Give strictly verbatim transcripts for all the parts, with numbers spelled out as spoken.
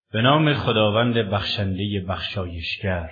به نام خداوند بخشنده بخشایشگر.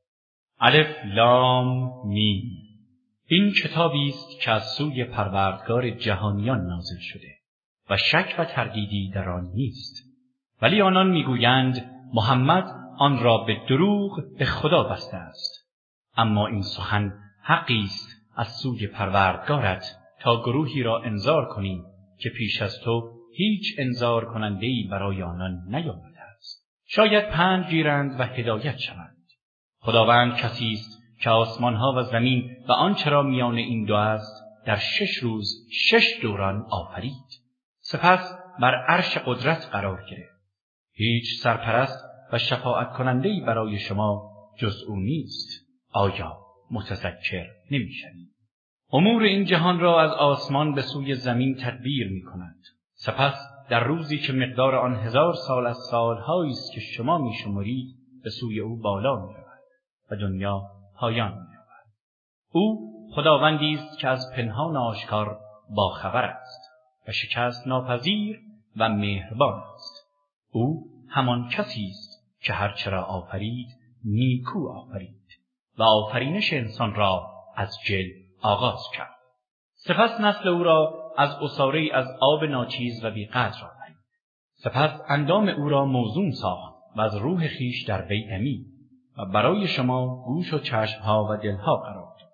الف لام میم. این کتابی است که از سوی پروردگار جهانیان نازل شده و شک و تردیدی در آن نیست. ولی آنان میگویند محمد آن را به دروغ به خدا بسته است. اما این سخن حقی است از سوی پروردگارت تا گروهی را انذار کنی که پیش از تو هیچ انذار کننده‌ای برای آنان نیامده است. شاید پند گیرند و هدایت شوند. خداوند کسی است که آسمانها و زمین و آنچه را میان این دو است در شش روز شش دوران آفرید. سپس بر عرش قدرت قرار گرفت. هیچ سرپرست و شفاعت کننده‌ای برای شما جز او نیست. آیا متذکر نمی‌شوید؟ امور این جهان را از آسمان به سوی زمین تدبیر می‌کند. سپس در روزی که مقدار آن هزار سال از سال‌هایی است که شما می‌شمرید به سوی او بالا می‌رود و دنیا پایان می‌یابد. او خداوندی است که از پنهان آشکار باخبر است و شکست ناپذیر و مهربان است. او همان کسی است که هر چرا آفرید نیکو آفرید و آفرینش انسان را از جل آغاز کرد. سپس نسل او را از عصاره‌ای از آب ناچیز و بی‌قدر آفرید. سپس اندام او را موزون ساخت و از روح خیش در وی دمید و برای شما گوش و چشمها و دلها قرار داد.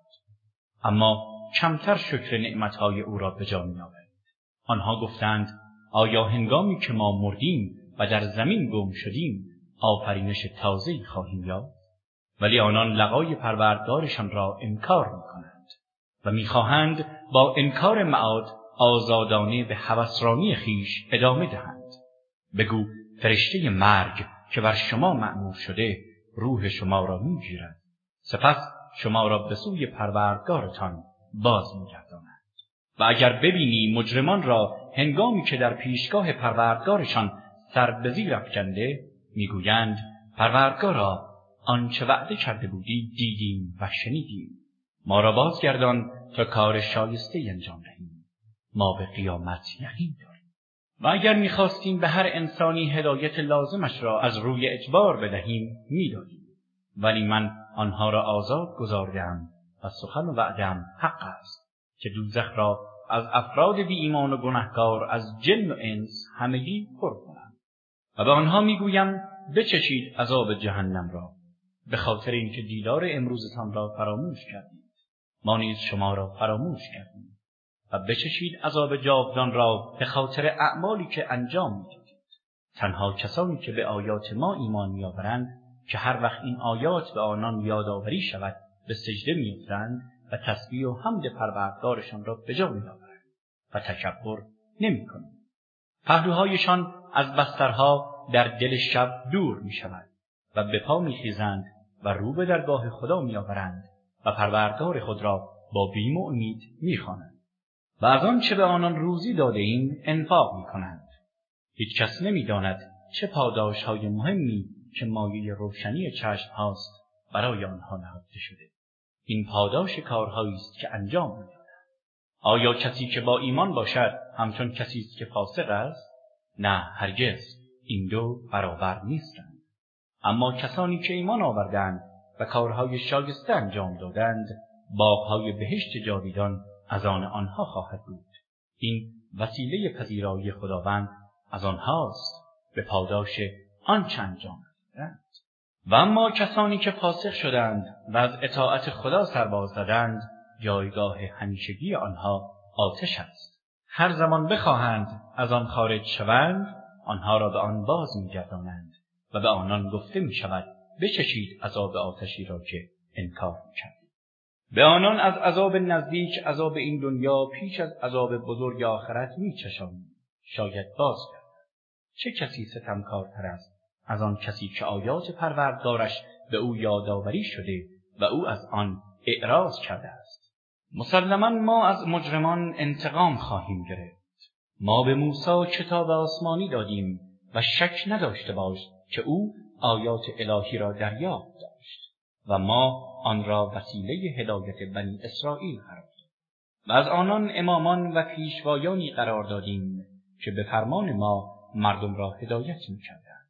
اما کمتر شکر نعمتهای او را به جا می‌آورید. آنها گفتند آیا هنگامی که ما مردیم و در زمین گم شدیم آفرینش تازه‌ای خواهیم یافت؟ ولی آنان لقای پروردگارشان را انکار می‌کنند و می‌خواهند با انکار معاد آزادانه به هوسرانی خیش ادامه دهند. بگو فرشته مرگ که بر شما مأمور شده روح شما را می‌گیرد، سپس شما را به سوی پروردگارتان باز می‌گرداند. و اگر ببینی مجرمان را هنگامی که در پیشگاه پروردگارشان سر به زیر افکنده میگویند پروردگارا آنچه وعده کرده بودی دیدیم و شنیدیم، ما را بازگردان تا کار شایسته انجام دهیم، ما به قیامت یقین داریم. و اگر میخواستیم به هر انسانی هدایت لازمش را از روی اجبار بدهیم میدادیم، ولی من آنها را آزاد گذاردم و سخن و وعدم حق است که دوزخ را از افراد بی ایمان و گناهکار از جن و انس همگی پر کنم. و به آنها میگویم بچشید عذاب جهنم را به خاطر اینکه دیدار امروزتان را فراموش کردید، ما نیز شما را فراموش کردیم. و بچشید عذاب جاودان را به خاطر اعمالی که انجام میدادید. تنها کسانی که به آیات ما ایمان میآورند که هر وقت این آیات به آنان یادآوری شود به سجده میافتند و تسبیح و حمد پروردگارشان را به جا میآورند و تکبر نمیکنند. پهلوهایشان از بسترها در دل شب دور میشود و به پا میخیزند و رو به درگاه خدا میآورند و پروردگار خود را با بیم و امید میخوانند و از آن چه به آنان روزی داده ایم انفاق میکنند. هیچ کس نمیداند چه پاداش های مهمی که مایه روشنی چشم هاست برای آنها نهفته شده. این پاداش کارهایی است که انجام میدهند. آیا کسی که با ایمان باشد همچون کسی است که فاسق است؟ نه هرگز، این دو برابر نیستند. اما کسانی که ایمان آوردند و کارهای شایسته انجام دادند باغهای بهشت جاویدان از آن آنها خواهد بود. این وسیله پذیرایی خداوند از آنهاست به پاداش آنچه انجام دادند. و اما کسانی که فاسق شدند و از اطاعت خدا سرباز زدند جایگاه همیشگی آنها آتش است. هر زمان بخواهند از آن خارج شوند آنها را به آن باز می‌گردانند و به آنان گفته می‌شود بچشید عذاب آتشی را که انکار می‌کردید. به آنان از عذاب نزدیک عذاب این دنیا پیش از عذاب بزرگ آخرت می‌چشانید شاید باز گردند. چه کسی ستمکارتر است از آن کسی که آیات پروردگارش به او یادآوری شده و او از آن اعراض کرده است. مسلماً ما از مجرمان انتقام خواهیم گرفت. ما به موسی کتاب آسمانی دادیم و شک نداشته باش که او آیات الهی را دریافت داشت و ما آن را وسیله هدایت بنی اسرائیل قرار دادیم و از آنان امامان و پیشوایانی قرار دادیم که به فرمان ما مردم را هدایت می‌کردند.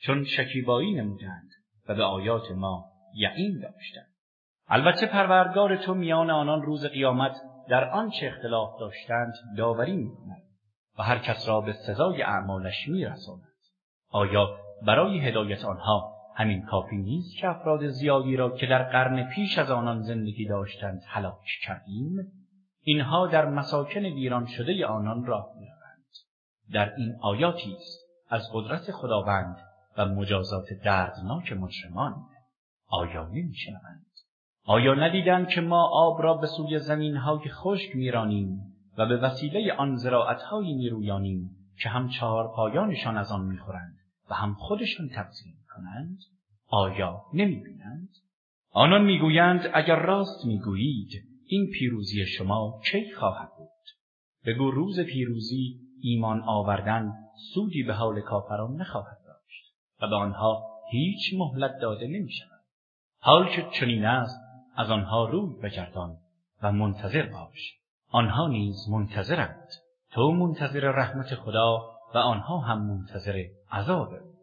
چون شکیبایی نمودند و به آیات ما یقین داشتند. البته پروردگار تو میان آنان روز قیامت در آنچه اختلاف داشتند داوری می‌کند و هر کس را به سزای اعمالش می‌رساند. آیا برای هدایت آنها همین کافی نیست که افراد زیادی را که در قرن پیش از آنان زندگی داشتند هلاک کردیم؟ اینها در مساکن ویران شده آنان راه می‌روند. در این آیاتی است از قدرت خداوند و مجازات دردناک مجرمان. آیا نمی‌شنوند؟ آیا ندیدند که ما آب را به سوی زمین‌های خشک می‌رانیم و به وسیله آن زراعت‌هایی می‌رویانیم که هم چهارپایانشان از آن می‌خورند و هم خودشان تغذیه می‌کنند؟ آیا نمی‌بینند؟ آنان می‌گویند اگر راست می‌گویید این پیروزی شما کی خواهد بود؟ بگو روز پیروزی ایمان آوردن سودی به حال کافران نخواهد داشت و به آنها هیچ مهلت داده نمی‌شود. حال که چنین است از آنها روی بگردان و منتظر باش. آنها نیز منتظرند. تو منتظر رحمت خدا و آنها هم منتظر عذاب